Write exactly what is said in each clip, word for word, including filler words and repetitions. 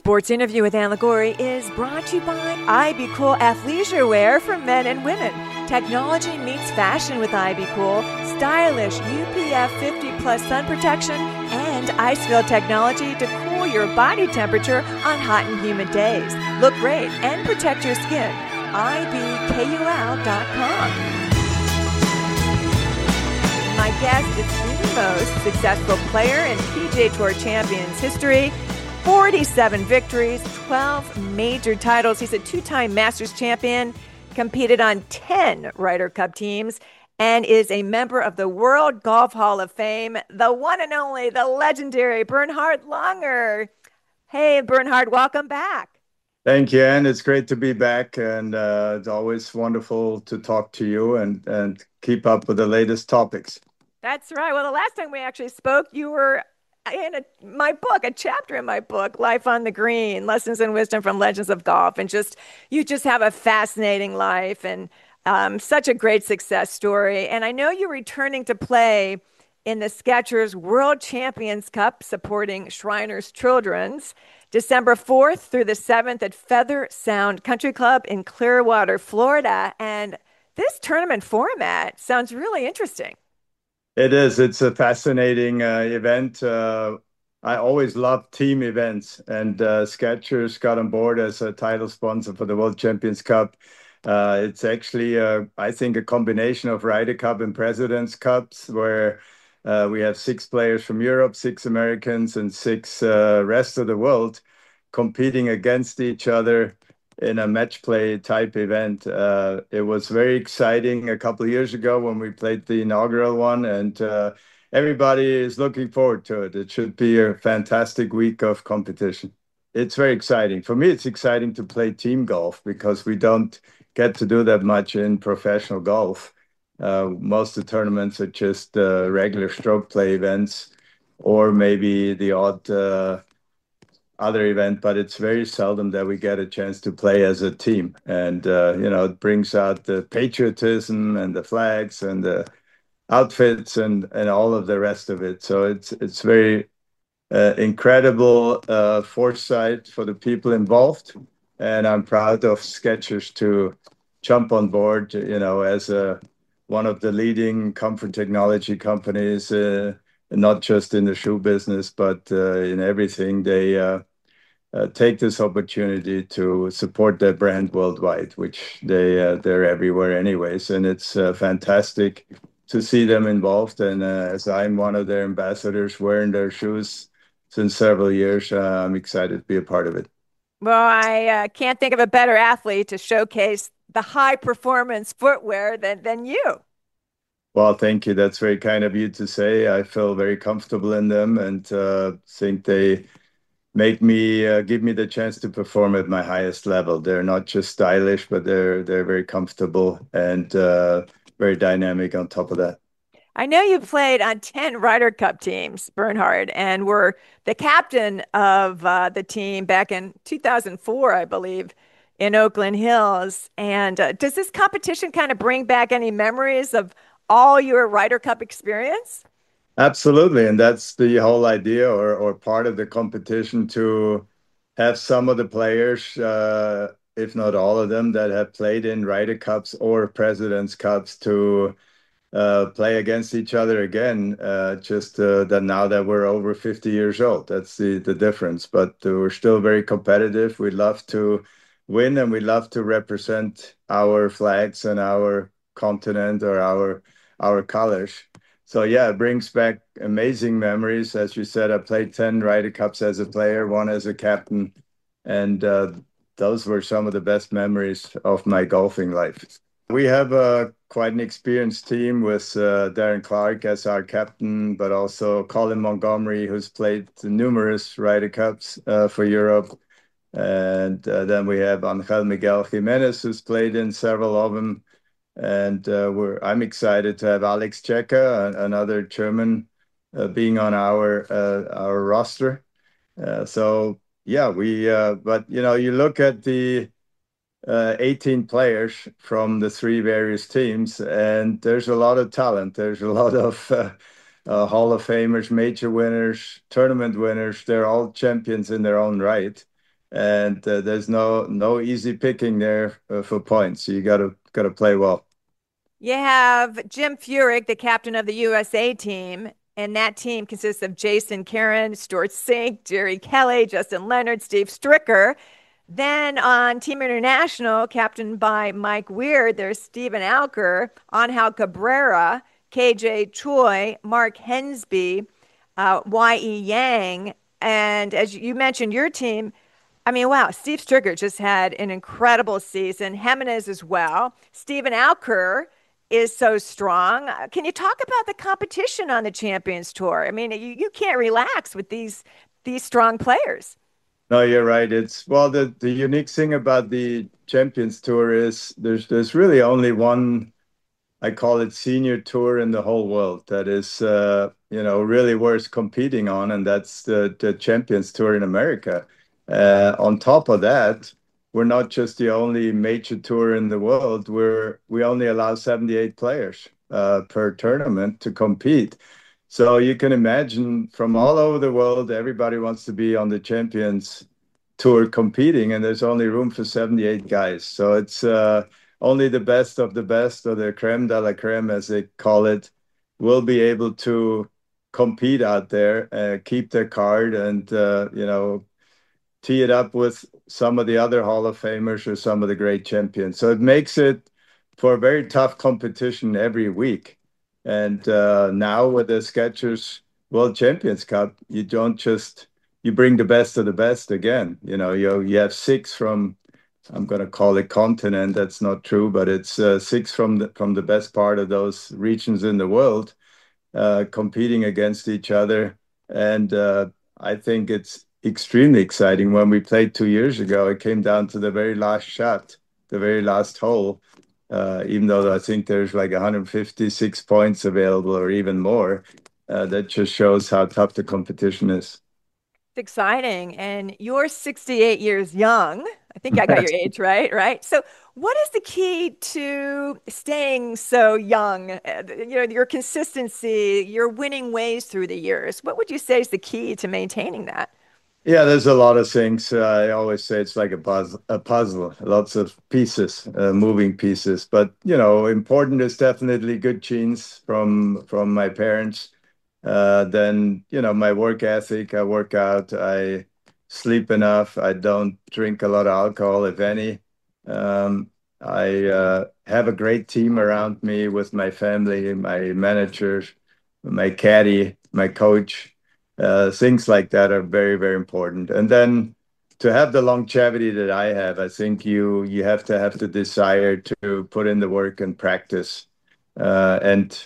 Sports Interview with Ann Liguori is brought to you by iBeCool athleisure wear for men and women. Technology meets fashion with iBeCool. Stylish U P F fifty plus sun protection and ice-filled technology to cool your body temperature on hot and humid days. Look great and protect your skin. I B K U L dot com. My guest is the most successful player in P G A Tour Champions history. forty-seven victories, twelve major titles. He's a two-time Masters champion, competed on ten Ryder Cup teams, and is a member of the World Golf Hall of Fame, the one and only, the legendary Bernhard Langer. Hey, Bernhard, welcome back. Thank you, Ann. It's great to be back, and uh, it's always wonderful to talk to you and, and keep up with the latest topics. That's right. Well, the last time we actually spoke, you were in a, my book, a chapter in my book, Life on the Green, Lessons and Wisdom from Legends of Golf. And just, you just have a fascinating life and um, such a great success story. And I know you're returning to play in the Skechers World Champions Cup supporting Shriners Children's December fourth through the seventh at Feather Sound Country Club in Clearwater, Florida. And this tournament format sounds really interesting. It is. It's a fascinating uh, event. Uh, I always love team events, and uh, Skechers got on board as a title sponsor for the World Champions Cup. Uh, it's actually, uh, I think, a combination of Ryder Cup and President's Cups, where uh, we have six players from Europe, six Americans, and six uh, rest of the world competing against each other in a match play type event. Uh, it was very exciting a couple of years ago when we played the inaugural one, and uh, everybody is looking forward to it. It should be a fantastic week of competition. It's very exciting. For me, it's exciting to play team golf because we don't get to do that much in professional golf. Uh, most of the tournaments are just uh, regular stroke play events or maybe the odd uh, other event, but it's very seldom that we get a chance to play as a team. And, uh, you know, it brings out the patriotism and the flags and the outfits and, and all of the rest of it. So it's, it's very uh, incredible uh, foresight for the people involved. And I'm proud of Skechers to jump on board, you know, as a, one of the leading comfort technology companies, uh, not just in the shoe business, but uh, in everything. They uh, uh, take this opportunity to support their brand worldwide, which they, uh, they're everywhere anyways. And it's uh, fantastic to see them involved. And uh, as I'm one of their ambassadors wearing their shoes since several years, uh, I'm excited to be a part of it. Well, I uh, can't think of a better athlete to showcase the high performance footwear than, than you. Well, thank you. That's very kind of you to say. I feel very comfortable in them and uh, think they make me uh, give me the chance to perform at my highest level. They're not just stylish, but they're they're very comfortable and uh, very dynamic on top of that. I know you played on ten Ryder Cup teams, Bernhard, and were the captain of uh, the team back in two thousand four, I believe, in Oakland Hills. And uh, does this competition kind of bring back any memories of all your Ryder Cup experience? Absolutely. And that's the whole idea or, or part of the competition to have some of the players, uh, if not all of them, that have played in Ryder Cups or President's Cups to uh, play against each other again. Uh, just uh, that now that we're over fifty years old, that's the, the difference. But uh, we're still very competitive. We love to win and we love to represent our flags and our continent or our our colors. So yeah, it brings back amazing memories. As you said, I played ten Ryder Cups as a player, one as a captain, and uh, those were some of the best memories of my golfing life. We have a quite an experienced team with uh, Darren Clarke as our captain, but also Colin Montgomerie, who's played numerous Ryder Cups uh, for Europe. And uh, then we have Angel Miguel Jimenez, who's played in several of them. And uh, we're I'm excited to have Alex Checa, another German, uh, being on our uh, our roster. Uh, so yeah, we. Uh, but you know, you look at the uh, eighteen players from the three various teams, and there's a lot of talent. There's a lot of uh, uh, Hall of Famers, major winners, tournament winners. They're all champions in their own right. and uh, there's no no easy picking there uh, for points. You gotta gotta play well. You have Jim Furyk, the captain of the U S A team, and that team consists of Jason Karen, Stuart Sink, Jerry Kelly, Justin Leonard, Steve Stricker. Then on Team International, captained by Mike Weir, there's Stephen Alker, Angel Cabrera, K J Choi, Mark Hensby, uh, Y E Yang. And as you mentioned, your team, I mean, wow, Steve Stricker just had an incredible season. Jimenez as well. Stephen Alker is so strong. Uh, Can you talk about the competition on the Champions Tour? I mean, you, you can't relax with these these strong players. No, you're right. It's well, the the unique thing about the Champions Tour is there's there's really only one. I call it senior tour in the whole world that is, uh, you know, really worth competing on, and that's the the Champions Tour in America. Uh, on top of that, we're not just the only major tour in the world. We're we only allow seventy-eight players uh, per tournament to compete. So you can imagine from all over the world, everybody wants to be on the Champions Tour competing, and there's only room for seventy-eight guys. So it's uh, only the best of the best, or the creme de la creme, as they call it, will be able to compete out there, uh, keep their card, and uh, you know, tee it up with some of the other Hall of Famers or some of the great champions. So it makes it for a very tough competition every week. And uh, now with the Skechers World Champions Cup, you don't just you bring the best of the best again. You know, you you have six from, I'm going to call it continent. That's not true, but it's uh, six from the from the best part of those regions in the world uh, competing against each other. And uh, I think it's extremely exciting. When we played two years ago, it came down to the very last shot, the very last hole. Uh, even though I think there's like one hundred fifty-six points available or even more, uh, that just shows how tough the competition is. It's exciting. And you're sixty-eight years young. I think I got your age right, right? So, what is the key to staying so young? Uh, You know, your consistency, your winning ways through the years. What would you say is the key to maintaining that? Yeah, there's a lot of things. Uh, I always say it's like a puzzle, a puzzle, lots of pieces, uh, moving pieces. But you know, important is definitely good genes from from my parents. Uh, then you know, my work ethic. I work out. I sleep enough. I don't drink a lot of alcohol, if any. Um, I uh, have a great team around me with my family, my managers, my caddy, my coach. Uh, things like that are very, very important. And then to have the longevity that I have, I think you you have to have the desire to put in the work and practice, uh, and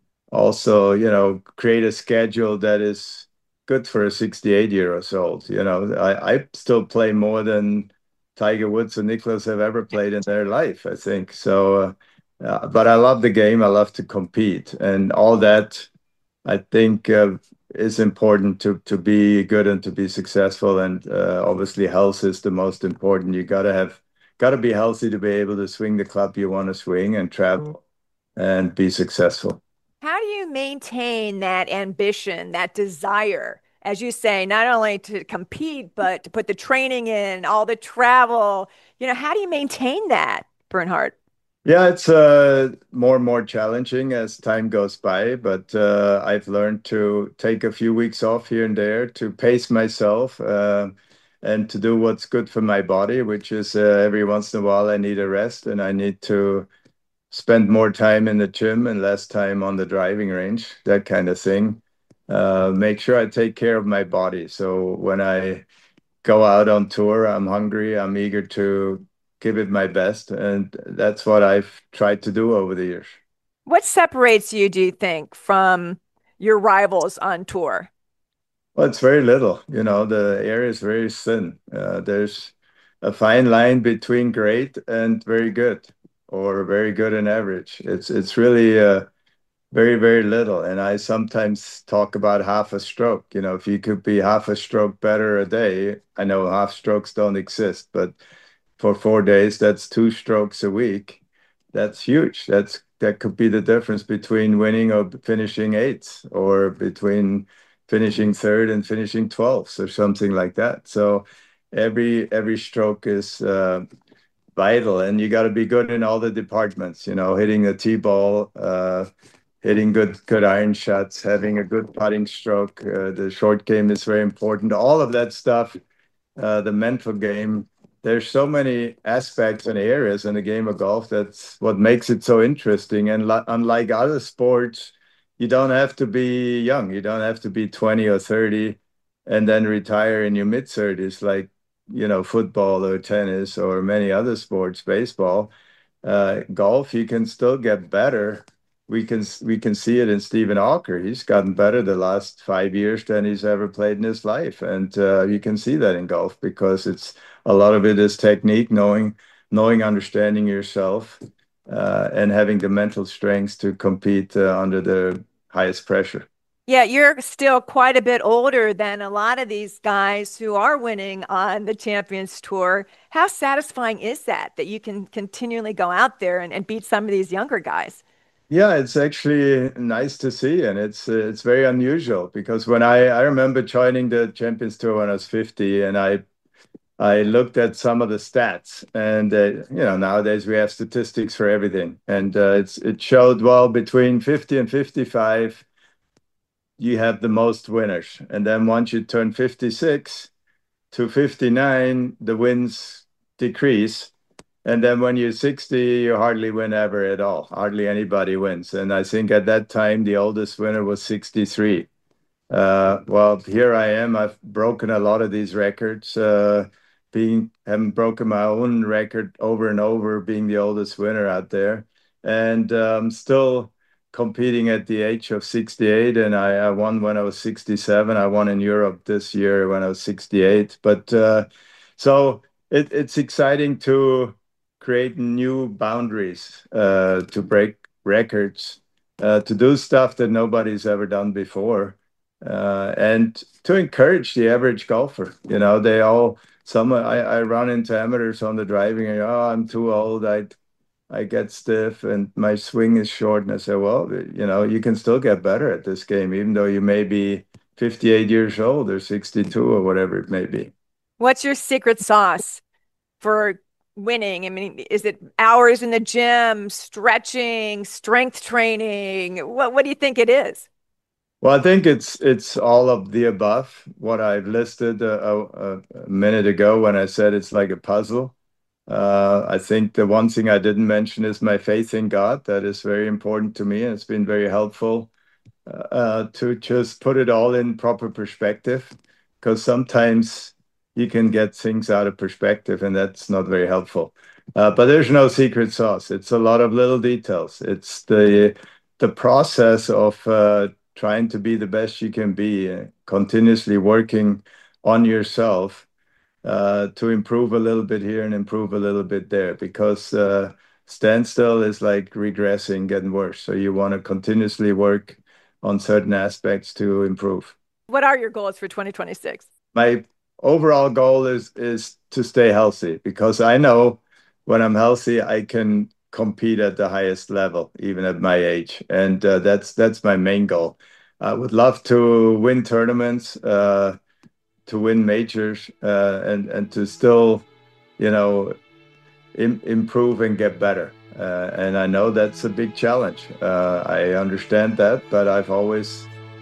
also, you know, create a schedule that is good for a sixty-eight year old. You know, I, I still play more than Tiger Woods and Nicklaus have ever played in their life, I think. So, uh, uh, but I love the game. I love to compete, and all that I think uh, is important to to be good and to be successful. And uh, obviously, health is the most important. You gotta have gotta be healthy to be able to swing the club you want to swing and travel and be successful. How do you maintain that ambition, that desire, as you say, not only to compete, but to put the training in, all the travel? You know, how do you maintain that, Bernhard? Yeah, it's uh, more and more challenging as time goes by, but uh, I've learned to take a few weeks off here and there to pace myself uh, and to do what's good for my body, which is uh, every once in a while I need a rest and I need to spend more time in the gym and less time on the driving range, that kind of thing. Uh, make sure I take care of my body. So when I go out on tour, I'm hungry, I'm eager to give it my best. And that's what I've tried to do over the years. What separates you, do you think, from your rivals on tour? Well, it's very little. You know, the area is very thin. Uh, there's a fine line between great and very good, or very good and average. It's it's really uh, very, very little. And I sometimes talk about half a stroke. You know, if you could be half a stroke better a day, I know half strokes don't exist, but for four days, that's two strokes a week. That's huge. That's that could be the difference between winning or finishing eighth, or between finishing third and finishing twelfth, or something like that. So every every stroke is uh, vital, and you got to be good in all the departments. You know, hitting the tee ball, uh, hitting good good iron shots, having a good putting stroke. Uh, the short game is very important. All of that stuff, uh, the mental game. There's so many aspects and areas in the game of golf. That's what makes it so interesting. And li- unlike other sports, you don't have to be young. You don't have to be twenty or thirty and then retire in your mid thirties, like, you know, football or tennis or many other sports, baseball. Uh, golf, you can still get better. We can we can see it in Stephen Walker. He's gotten better the last five years than he's ever played in his life, and uh, you can see that in golf because it's a lot of it is technique, knowing knowing, understanding yourself, uh, and having the mental strength to compete uh, under the highest pressure. Yeah, you're still quite a bit older than a lot of these guys who are winning on the Champions Tour. How satisfying is that, that you can continually go out there and, and beat some of these younger guys? Yeah, it's actually nice to see, and it's uh, it's very unusual because when I I remember joining the Champions Tour when I was fifty, and I I looked at some of the stats, and uh, you know, nowadays we have statistics for everything, and uh, it's it showed, well, between fifty and fifty-five, you have the most winners, and then once you turn fifty-six to fifty-nine, the wins decrease. And then when you're sixty, you hardly win ever at all. Hardly anybody wins. And I think at that time, the oldest winner was sixty-three. Uh, well, here I am. I've broken a lot of these records, uh, being having broken my own record over and over, being the oldest winner out there, and um, still competing at the age of sixty-eight. And I, I won when I was sixty-seven. I won in Europe this year when I was sixty-eight. But uh, so it, it's exciting to create new boundaries, uh, to break records, uh, to do stuff that nobody's ever done before, uh, and to encourage the average golfer. You know, they all, some, I, I run into amateurs on the driving and, oh, I'm too old. I, I get stiff and my swing is short. And I say, well, you know, you can still get better at this game, even though you may be fifty-eight years old or sixty-two or whatever it may be. What's your secret sauce for winning? I mean, is it hours in the gym, stretching, strength training? What what do you think it is? Well, I think it's it's all of the above. What I've listed a, a, a minute ago when I said it's like a puzzle. Uh, I think the one thing I didn't mention is my faith in God. That is very important to me, and it's been very helpful uh, to just put it all in proper perspective, because sometimes you can get things out of perspective, and that's not very helpful. Uh, but there's no secret sauce. It's a lot of little details. It's the the process of uh, trying to be the best you can be, uh, continuously working on yourself, uh, to improve a little bit here and improve a little bit there, because uh, standstill is like regressing, getting worse. So you want to continuously work on certain aspects to improve. What are your goals for twenty twenty-six? My overall goal is is to stay healthy, because I know when I'm healthy, I can compete at the highest level, even at my age, and uh, that's that's my main goal. I would love to win tournaments, uh, to win majors, uh, and and to still, you know, im improve and get better. Uh, and I know that's a big challenge. Uh, I understand that, but I've always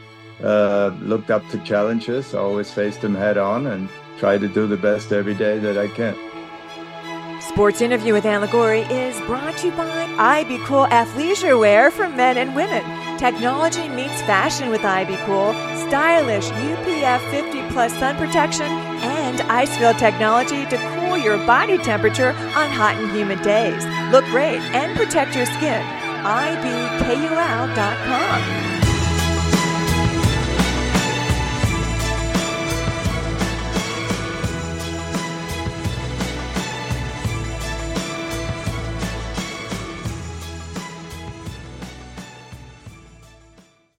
uh, looked up to challenges, always faced them head on, and try to do the best every day that I can. Sports Interview with Ann Liguori is brought to you by I B Cool athleisure wear for men and women. Technology meets fashion with I B Cool. Stylish U P F fifty plus sun protection and Icefield technology to cool your body temperature on hot and humid days. Look great and protect your skin. I B K U L dot com.